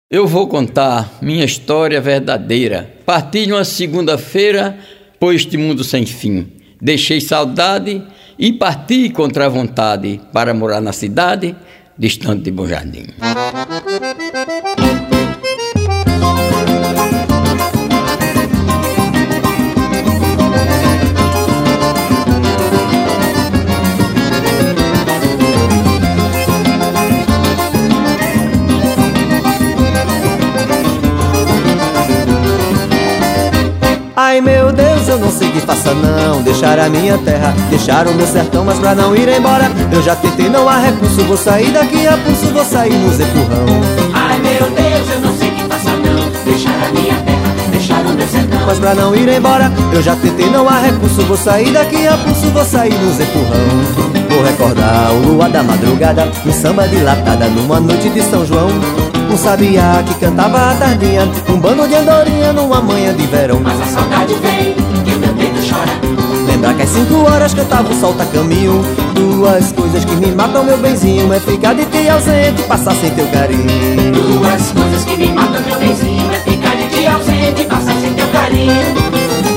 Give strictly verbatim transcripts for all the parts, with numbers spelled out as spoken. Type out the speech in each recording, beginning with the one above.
Eu vou contar minha história verdadeira. Parti numa segunda-feira por este mundo sem fim. Deixei saudade e parti contra a vontade para morar na cidade, distante de Bom Jardim. Ai meu Deus, eu não sei que faça não. Deixar a minha terra, deixar o meu sertão, mas pra não ir embora eu já tentei, não há recurso. Vou sair daqui a pulso, vou sair nos empurrão. Ai meu Deus, eu não sei que faça não. Deixar a minha terra, deixar o meu sertão, mas pra não ir embora eu já tentei, não há recurso. Vou sair daqui a pulso, vou sair nos empurrão. Vou recordar o luar da madrugada, um samba dilatada numa noite de São João. Um sabiá que cantava a tardinha, um bando de andorinha numa manhã de verão. Mas a saudade vem e o meu peito chora. Lembrar que às cinco horas cantava o sol tá caminho. Duas coisas que me matam, meu benzinho, é ficar de ti ausente e passar sem teu carinho. Duas coisas que me matam, meu benzinho, é ficar de ti ausente e passar sem teu carinho.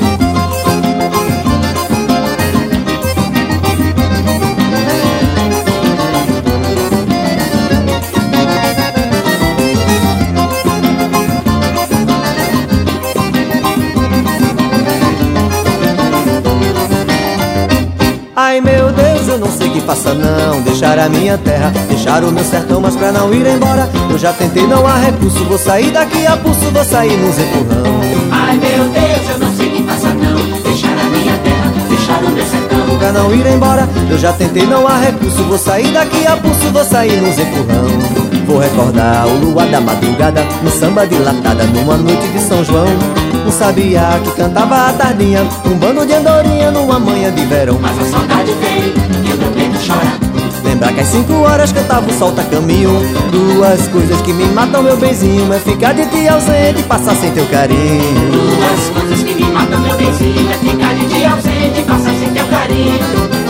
Ai meu Deus, eu não sei que faça não. Deixar a minha terra, deixar o meu sertão, mas pra não ir embora eu já tentei, não há recurso. Vou sair daqui a pulso, vou sair nos empurrão. Ai meu Deus, eu não sei que faça não. Deixar a minha terra, deixar o meu sertão, pra não ir embora eu já tentei, não há recurso. Vou sair daqui a pulso, vou sair nos empurrão. Vou recordar o luar da madrugada, um samba dilatada numa noite de São João. Um sabiá que cantava a tardinha, um bando de andorinha numa manhã de verão. Mas a saudade vem e o meu peito chora. Lembrar que às cinco horas cantava o sol tá caminho. Duas coisas que me matam, meu benzinho, é ficar de ti ausente e passar sem teu carinho. Duas coisas que me matam, meu benzinho, é ficar de ti ausente e passar sem teu carinho.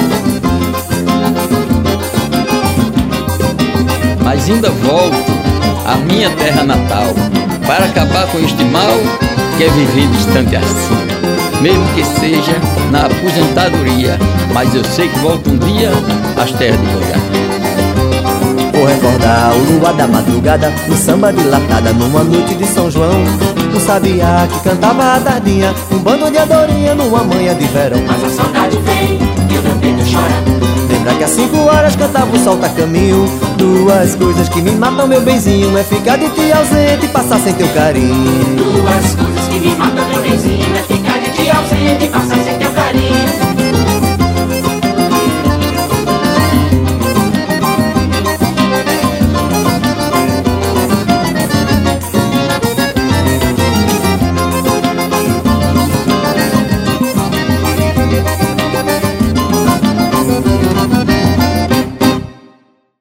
Mas ainda volto à minha terra natal para acabar com este mal que é viver distante assim, mesmo que seja na aposentadoria, mas eu sei que volto um dia às terras de Bom Jardim. Vou recordar o luar da madrugada, um samba dilatada numa noite de São João. Um sabiá que cantava a tardinha, um bando de andorinha numa manhã de verão. Mas a saudade vem e o meu peito chora. Lembrar que às cinco horas cantava o sol tá caminho. Duas coisas que me matam, meu benzinho, é ficar de ti ausente e passar sem teu carinho. Duas coisas que me matam, meu benzinho, é ficar de ti ausente e passar